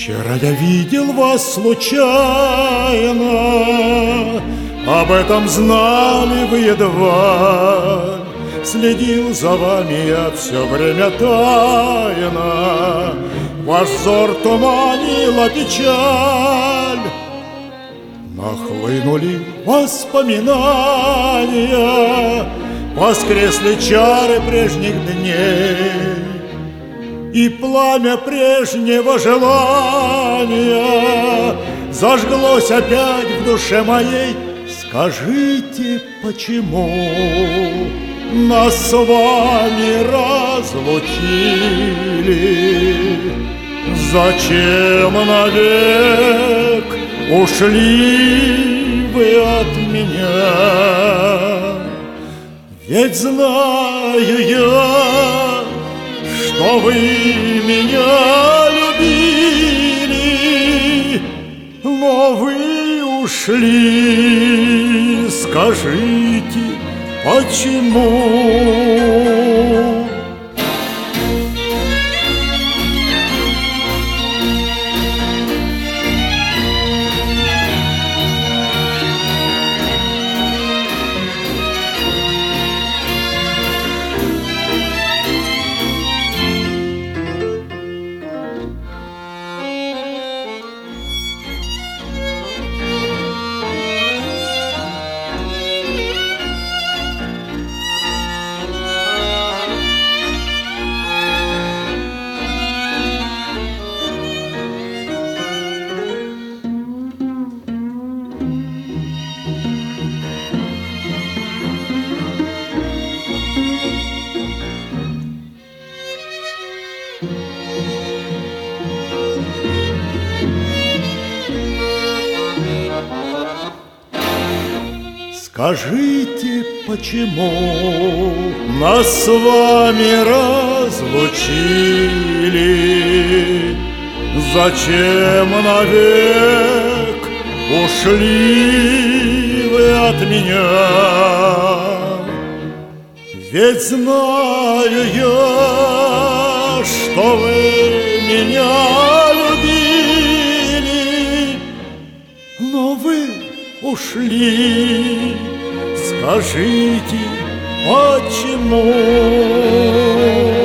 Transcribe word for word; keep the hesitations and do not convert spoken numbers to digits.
Вчера я видел вас случайно, об этом знали вы едва. Следил за вами я все время тайно, ваш взор туманила печаль. Нахлынули воспоминания, воскресли чары прежних дней, и пламя прежнего желания зажглось опять в душе моей. Скажите, почему нас с вами разлучили? Зачем навек ушли вы от меня? Ведь знаю я, что вы меня любили, но вы ушли. Скажите, почему? Скажите, почему нас с вами разлучили? Зачем навек ушли вы от меня? Ведь знаю я, что вы меня любили, но вы ушли. Скажите, почему?